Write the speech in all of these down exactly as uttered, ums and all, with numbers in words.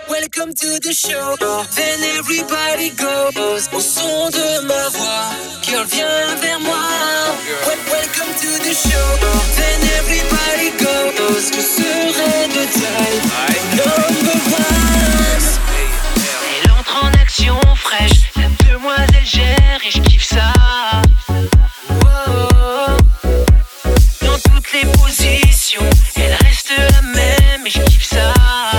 Welcome to the show. Then everybody goes. Au son de ma voix, girl, viens vers moi. Welcome to the show. Then everybody goes. Je serai de taille. Number one. Elle entre en action fraîche. La demoiselle gère et je kiffe ça. Wow. Dans toutes les positions, elle reste la même et je kiffe ça.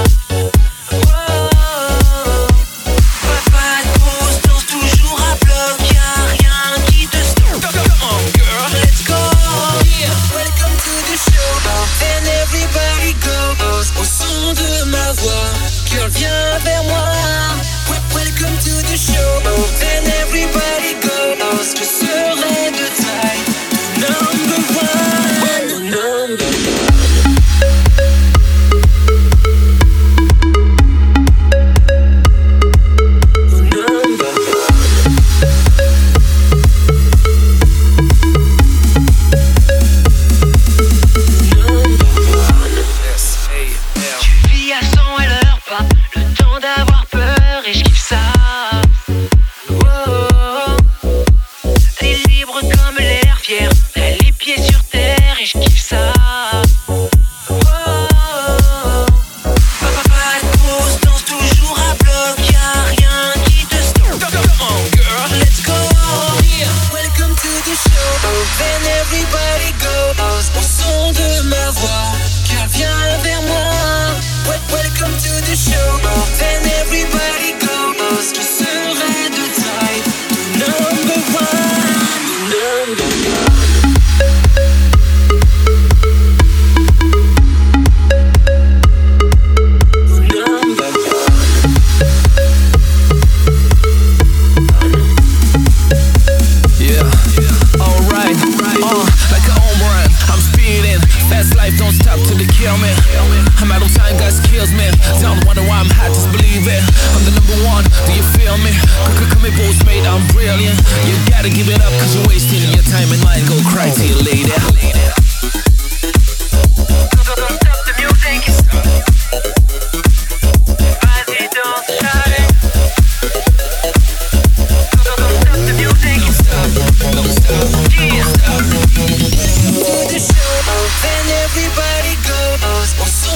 Viens vers moi. Welcome to the show. Then everybody goes. Je serai de taille. Number one. Number one.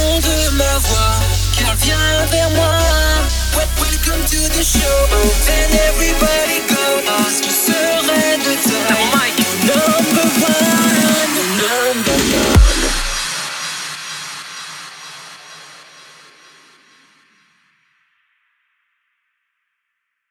Viens vers moi. Welcome to the show.